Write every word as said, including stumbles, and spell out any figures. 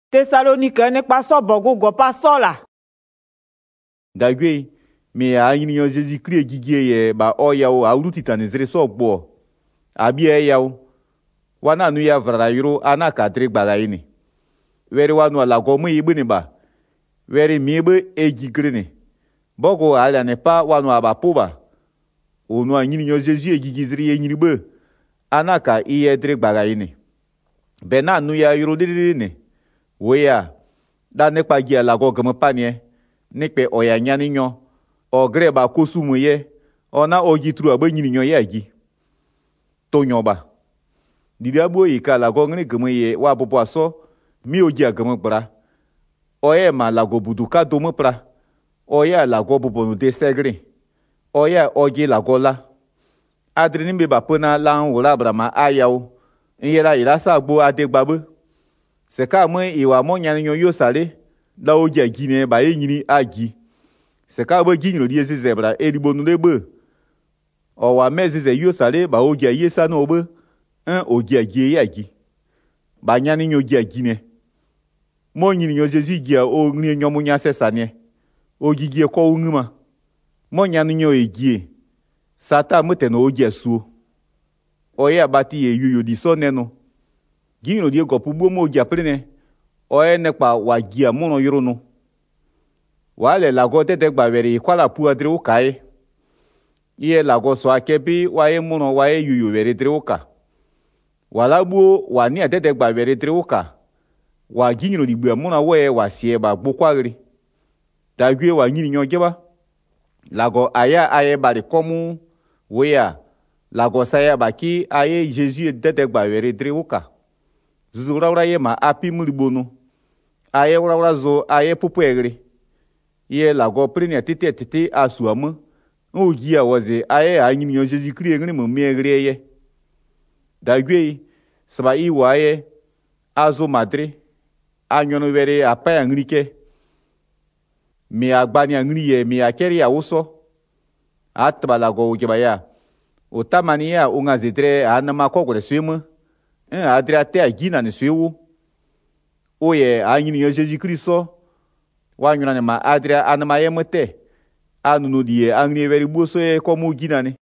Thessalonique n'est pas so bogo pas sola. Dagwe me a yin Jésus Christ gigie ye ba oya o awruti tanizre so gbo abi e ya o wana nu ya vrara yuro ana ka tre gbaga yini were wanu ala go mu ibe ni ba were mi be ejigre ni bogo ala ne pa wanu aba puba onu yin Jésus egigizri ye yin be ana ka iye tre gbaga yini bena nu ya yuro diri ni weya da ne pa gi ala go gem panie nekpe oya nyani nyo ogre ba kosumu ye ona ogi tru aba nyini nyo ya gi to nyo ba didi abo yi ka la go ngni gem ye wa popo aso mi ogi agem bra oye ma la go budu ka do mo pra oya la go popo no de segre oya ogi la go la adrini be ba pona la wora brama ayawo nyera ira sa gbo adegbabe se ka mo iwa mo nyani nyo yo sale la ogi agine ba ye nyini agi se ka bo gi nyino die zebra edibo nu lebe o wa mezeze yo sale ba ogi ayesa no be en ogi agi ye agi ba nyani nyo gi agine mo nyini nyo Jésus gi o nri nyo mu nya sesane ogi gi ko unuma mo nyani nyo egi sata mete no ogi asu o ye abati ye yuyo di so neno gi nyino die go pubo mo ogi aprene oye nekpa wa gia mono yoronu wale lago tete gbawere kwala pu adre ukai iye lago so akebi waye mono waye yuyu were dre uka wala bu wani tete gbawere dre uka wa ginyino digbe mono we wasie ba gbokwagri dagwe wa nyini nyogeba lago aya aye bari komu weya lago saya baki aye Jésus tete gbawere dre uka zuzura ye ma api mulibonu aye wura zo aye pupu egri ye lago prenia tete tete asuamu ogi awoze aye anyini yo Jésus Christ ngri mo mi egri ye dagwe saba iwa ye azo madre anyono were apa ngrike mi agbani ngri ye mi akeri awuso atba lago ujibaya otamani ya unga zidre anama kogore swemu en adre ate agina ni swewu oye anyini yo Jésus Christ wa nyuna ne ma adria anama yemete anunu die angni weri buso e komu ginani